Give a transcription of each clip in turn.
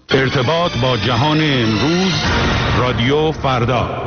ارتباط با جهان امروز، رادیو فردا.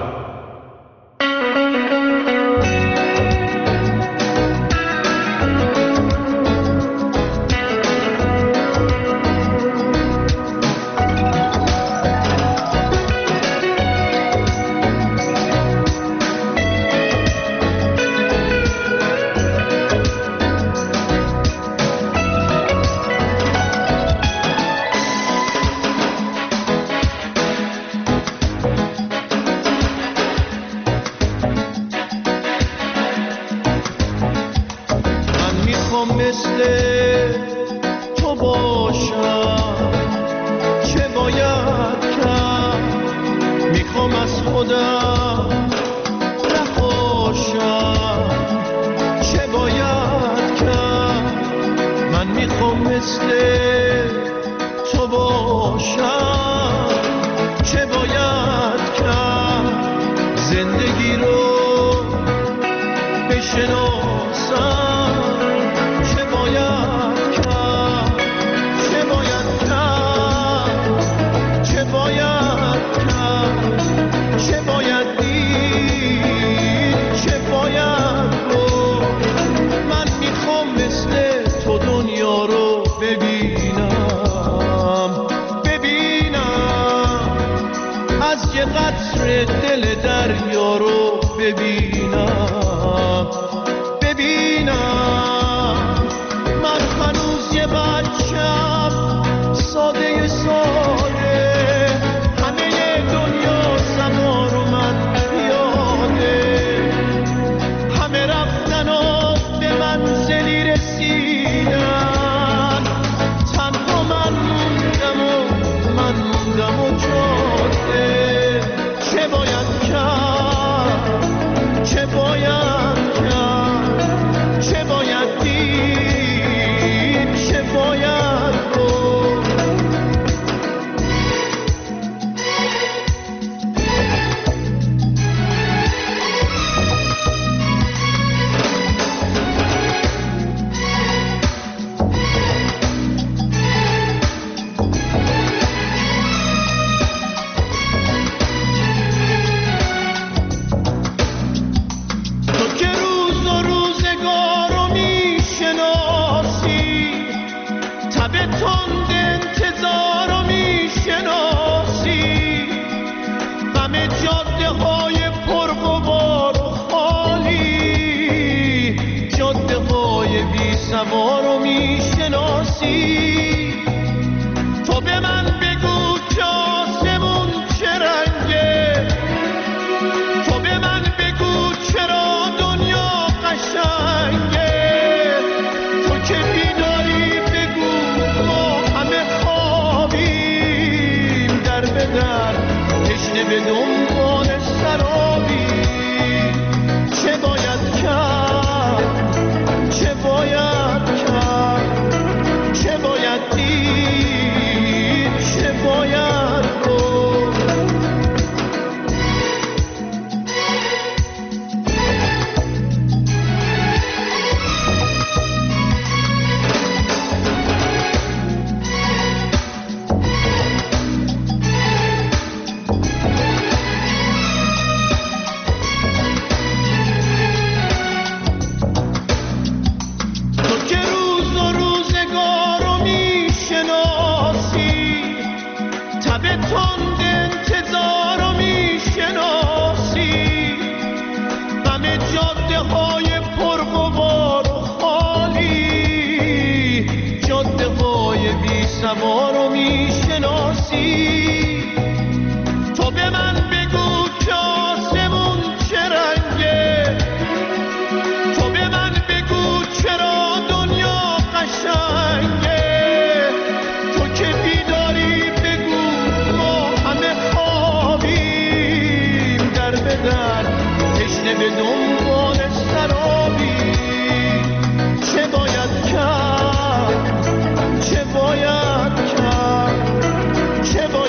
چه باید کرد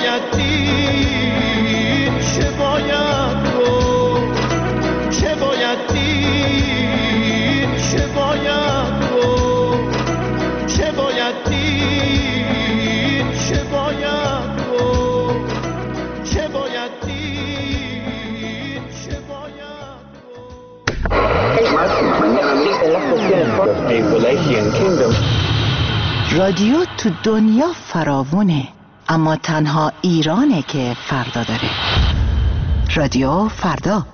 of a Wallachian kingdom. رادیو تو دنیا فراوونه، اما تنها ایرانه که فردا داره. رادیو فردا.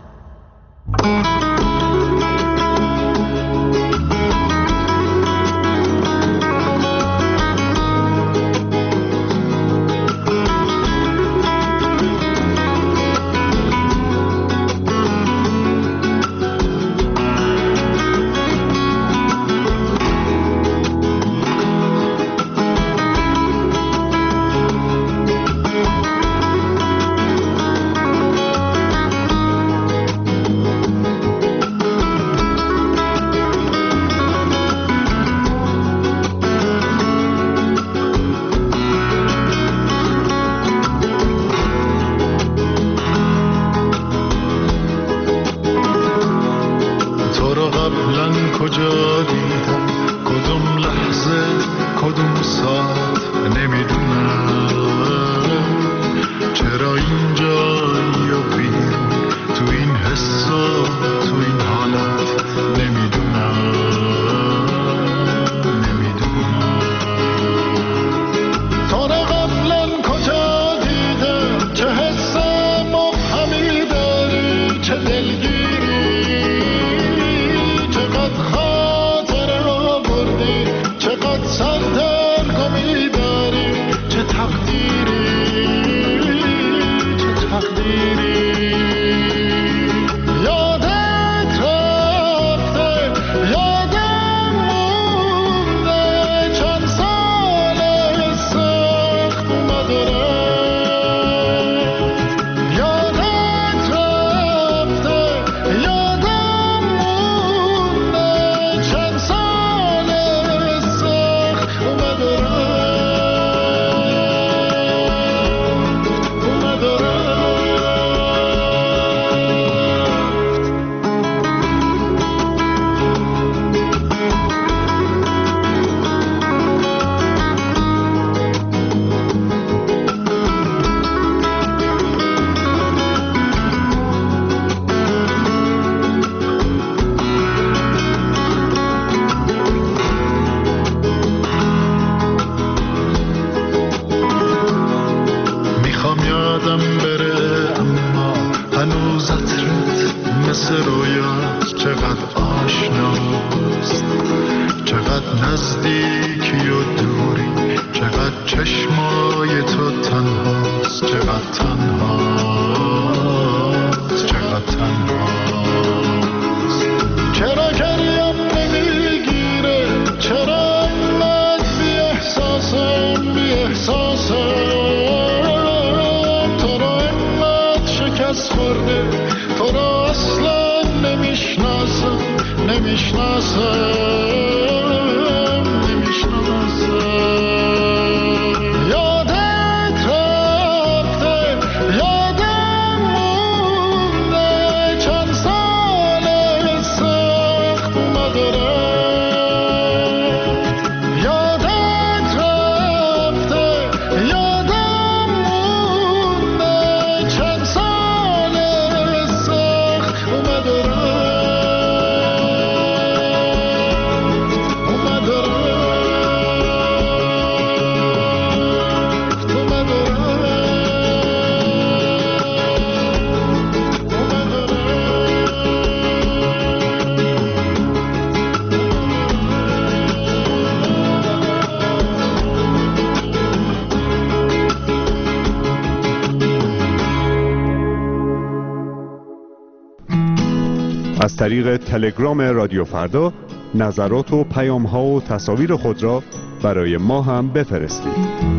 از طریق تلگرام رادیو فردا نظرات و پیام‌ها و تصاویر خود را برای ما هم بفرستید.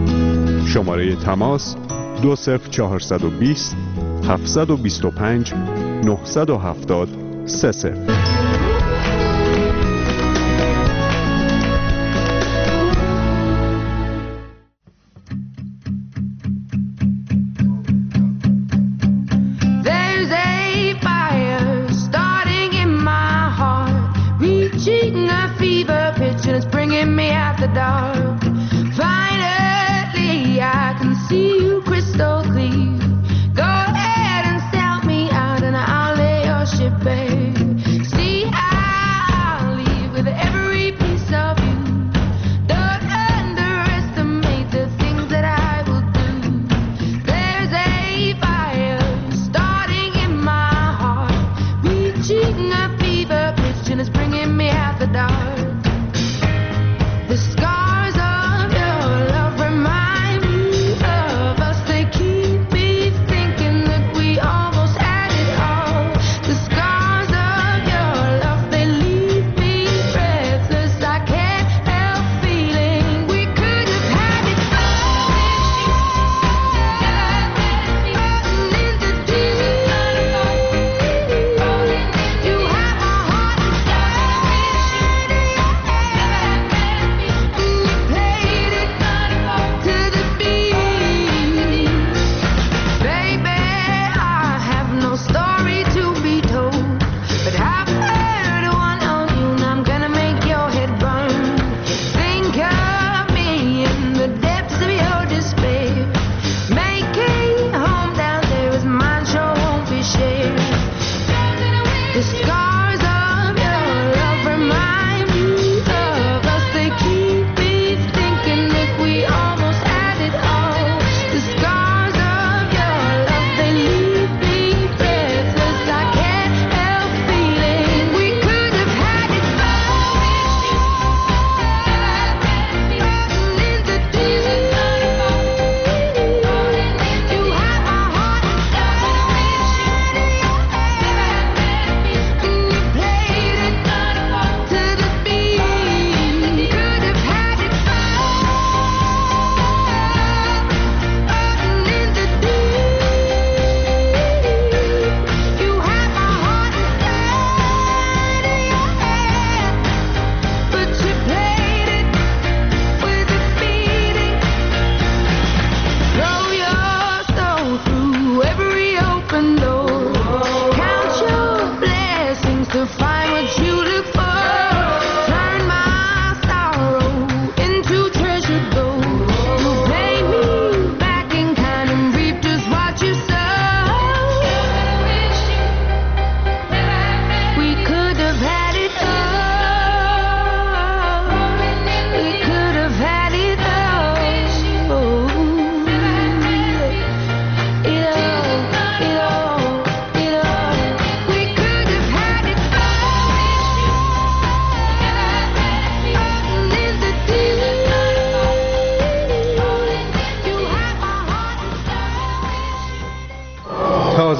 شماره تماس 20420 725 970 30. Babe, see, I'll leave with every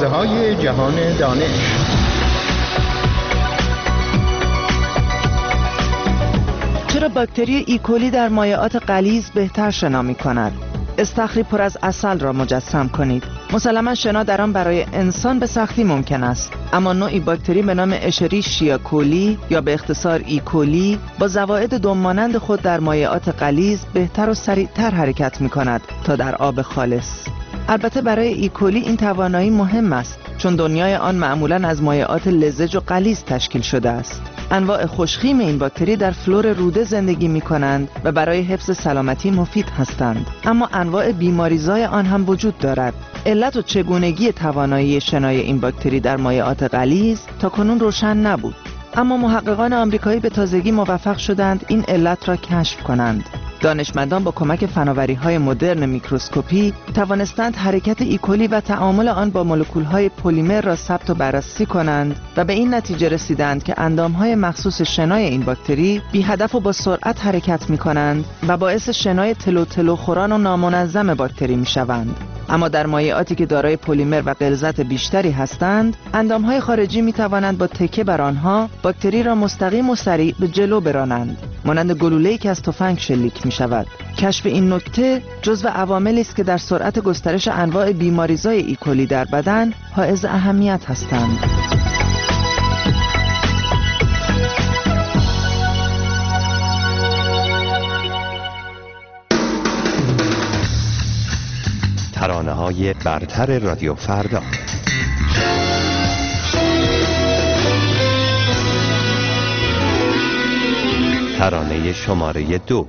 آوازه‌های جهان دانش. چرا باکتری ایکولی در مایعات غلیظ بهتر شنا می‌کند؟ استخری پر از عسل را مجسم کنید. مسلماً شنا در آن برای انسان به سختی ممکن است، اما نوعی باکتری به نام اشریشیا کولی یا به اختصار ایکولی با زوائد دم‌مانند خود در مایعات غلیظ بهتر و سریعتر حرکت می‌کند تا در آب خالص. البته برای ایکولی این توانایی مهم است، چون دنیای آن معمولاً از مایعات لزج و غلیظ تشکیل شده است. انواع خوشخیم این باکتری در فلور روده زندگی می کنند و برای حفظ سلامتی مفید هستند، اما انواع بیماریزای آن هم وجود دارد. علت و چگونگی توانایی شنای این باکتری در مایعات غلیظ تا کنون روشن نبود، اما محققان آمریکایی به تازگی موفق شدند این علت را کشف کنند. دانشمندان با کمک فناوری‌های مدرن میکروسکوپی توانستند حرکت ایکولی و تعامل آن با مولکول‌های پلیمر را ثبت و بررسی کنند و به این نتیجه رسیدند که اندام‌های مخصوص شنای این باکتری بی هدف و با سرعت حرکت می‌کنند و باعث شنای تلو خوران و نامنظم باکتری می‌شوند. اما در مایعاتی که دارای پلیمر و غلظت بیشتری هستند، اندام‌های خارجی می‌توانند با تکیه بر آنها باکتری را مستقیم و سریع به جلو برانند، مانند گلوله‌ای که از تفنگ شلیک می‌شود. کشف این نکته جزو عواملی است که در سرعت گسترش انواع بیماریزای ایکولی در بدن حائز اهمیت هستند. ترانه‌های برتر رادیو فردا. ترانه شماره 2.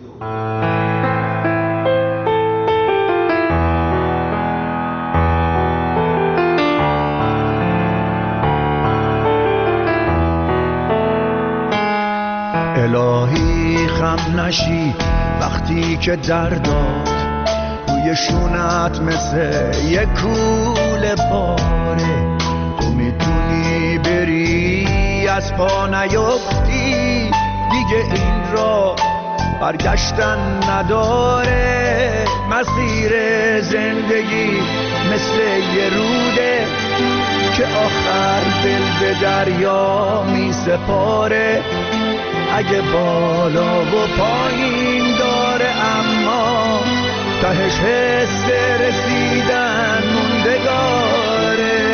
الهی خم نشی وقتی که درداد روی شونت مثل یک کوله پاره، تو میتونی بری از پا نیفتی، دیگه این را برگشتن نداره. مسیر زندگی مثل یه روده که آخر دل به دریا می سپاره. اگه بالا و پایین داره اما تهش حس رسیدن موندگاره.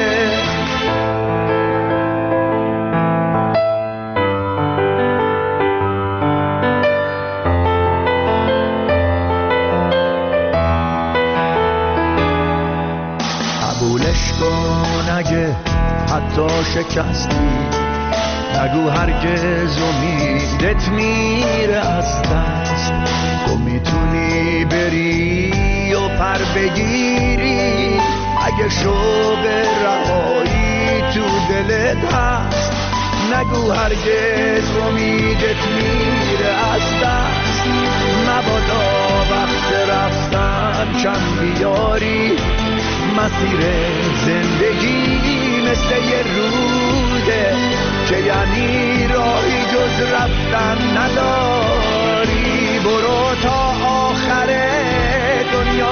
قبولش کن اگه حتی شکستی، نگو هرگز امیدت میره از دست. تو میتونی بری و پر بگیری اگه شوق رهایی تو دلت هست. نگو هرگز امیدت میره از دست. مبادا وقت رفتن کم بیاری. مسیر زندگی مثل یه روده که یعنی راهی جز رفتن نداری. برو تا آخر دنیا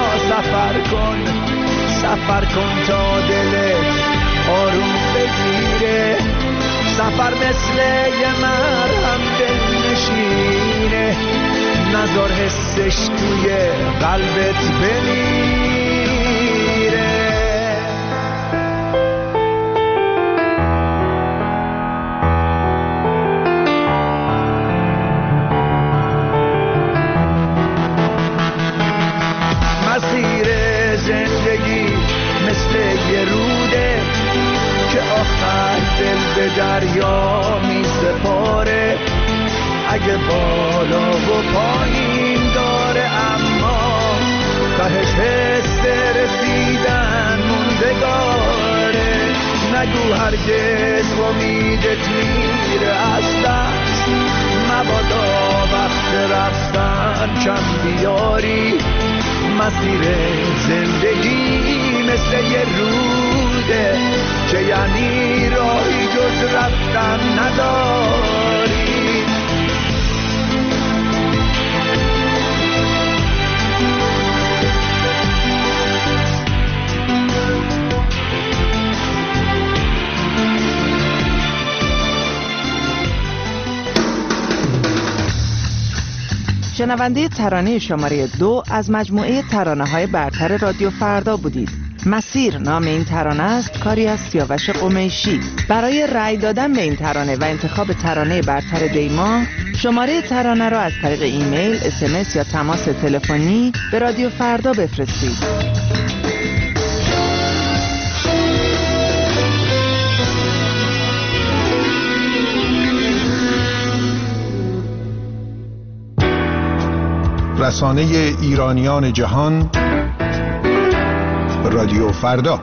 سفر کن تا دلت آروم بگیره. سفر مثل یه مرهم دل نشینه، نذار حسش توی قلبت بمیره. مسیر زندگی مثل یه روده که آخر دل به دریا می سپاره. اگه بالا و پایین داره اما تهش حس رسیدن موندگاره. نگو هرگز امیدت میره از دست. مبادا وقت رفتن کم بیاری. مسیر زندگی مثل یه روده که یعنی راهی جز رفتن نداری. شنونده ترانه شماره 2 از مجموعه ترانه‌های برتر رادیو فردا بودید. مسیر نام این ترانه است، کاری از سیاوش قمیشی. برای رأی دادن به این ترانه و انتخاب ترانه برتر دیما، شماره ترانه را از طریق ایمیل، SMS یا تماس تلفنی به رادیو فردا بفرستید. رسانه ایرانیان جهان، رادیو فردا.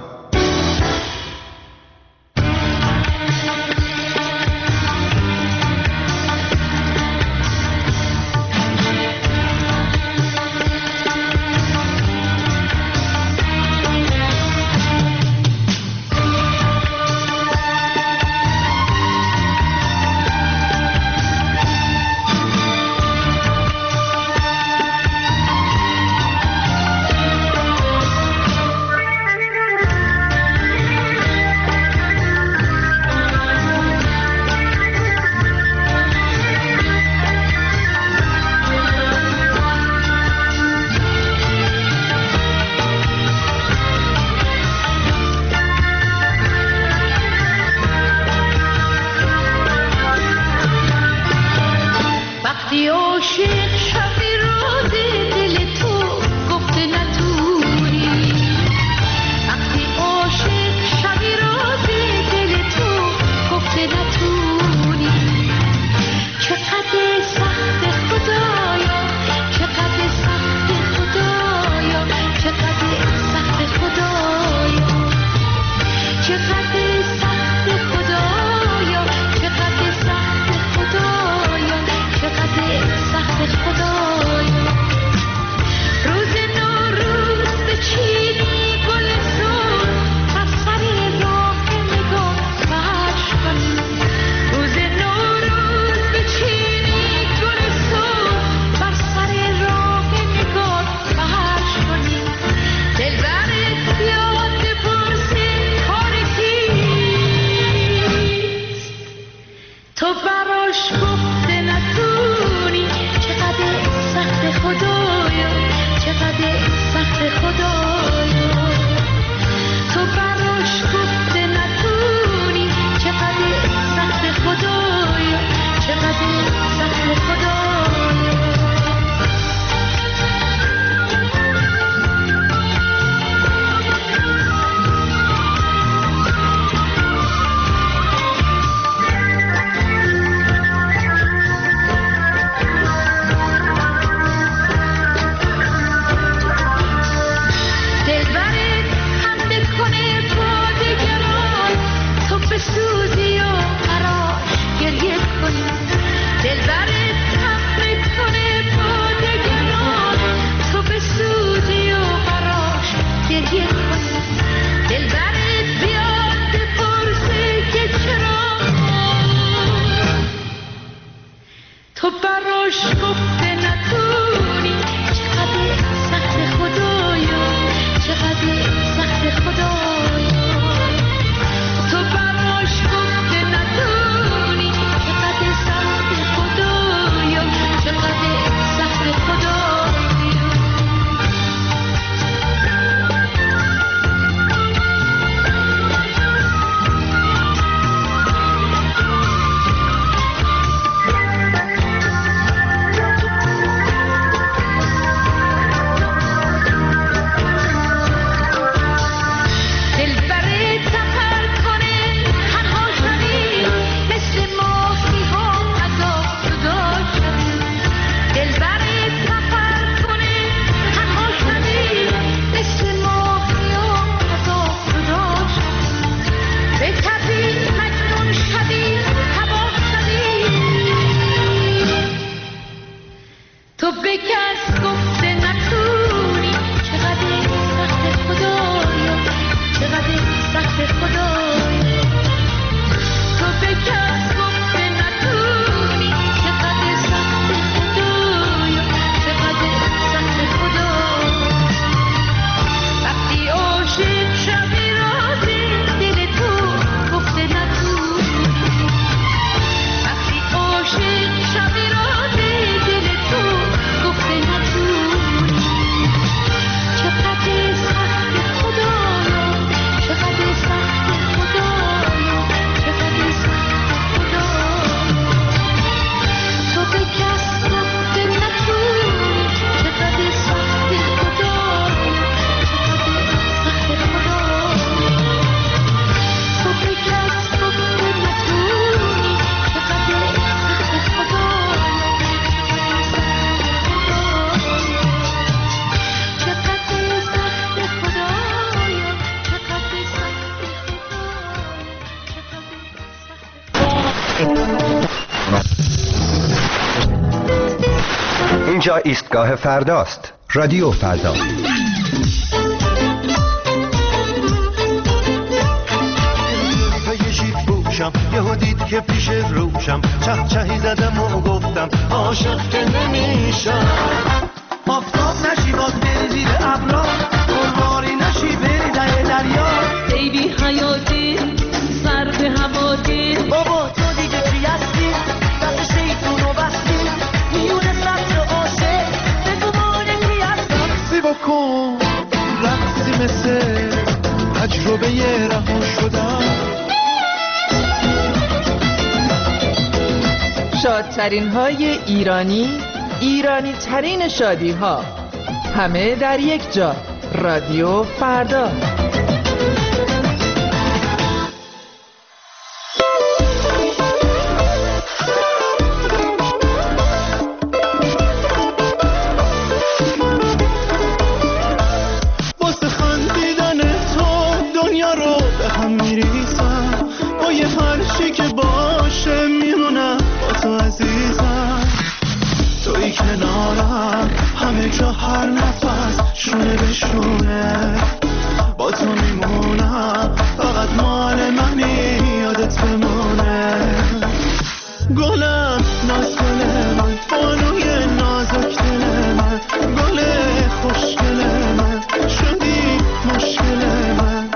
اینجا ایستگاه فرداست. رادیو فردا. یهو دید که پیش روشم چهی زدم و گفتم عاشق که نمیشم. آفتاب نشی باز بری زیر ابرا، گلواری نشی بری در دریا. بیبی حیاتی سر به هواتی، بابا تو دیگه چی هستی؟ دست شیطون رو بستی میونه سبز عاشق بگو مانه کی هستم. سی بکن رقصی مثل تجربه رها شدم. شادترین های ایرانی ترین شادی ها، همه در یک جا. رادیو فردا. واسه خندیدن تو دنیا رو به هم میریزم، با یه هرچی که باشه میمونم با تو عزیزم. توی کنارم همه جا هر نفس شونه به شونه، با تو میمونم فقط مال منی یادت بمونه. گلم ناز گل من، بانوی نازک دل من، گل خوشگل من، شدی مشکل من.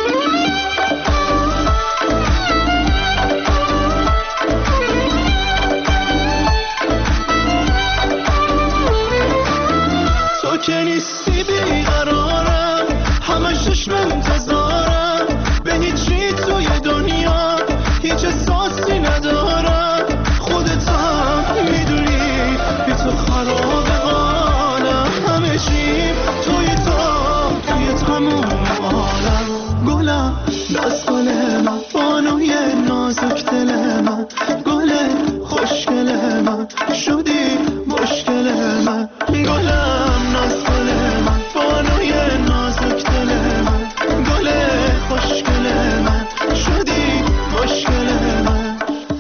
تو که نیستی بیقرارم، همش چشم انتظارم، به هیچی توی دنیا هیچ احساسی ندارم. خودت هم میدونی بی تو خراب حالم، همه چیم توی تموم عالم. گلم ناز گل من، بانوی نازک دل من، گل خوشگل من، شدی مشکل من. گلم ناز گل من، بانوی نازک دل من، گل خوشگل من، شدی مشکل من.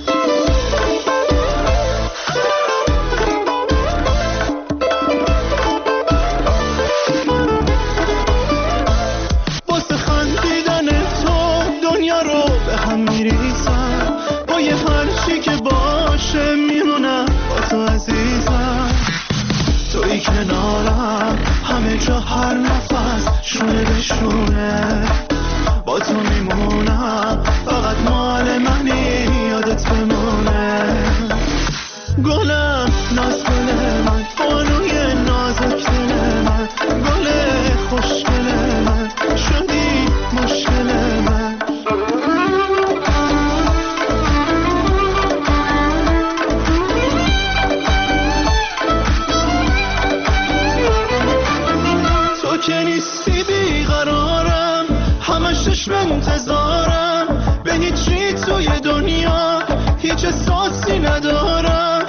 واسه خندیدن تو دنیا رو به هم میریزم، با یه هرچی که باشه میمونم با تو عزیزم. توی کنارم همه جا هر نفس شونه به شونه، با تو میمونم فقط مال منی یادت بمونه. گلم ناز گل من، بانوی نازک دل من، گل خوشگل من، شدی مشکل من. تو که نیستی بیقرارم، همش چشم انتظارم، به هیچی توی دنیا هیچ احساسی ندارم.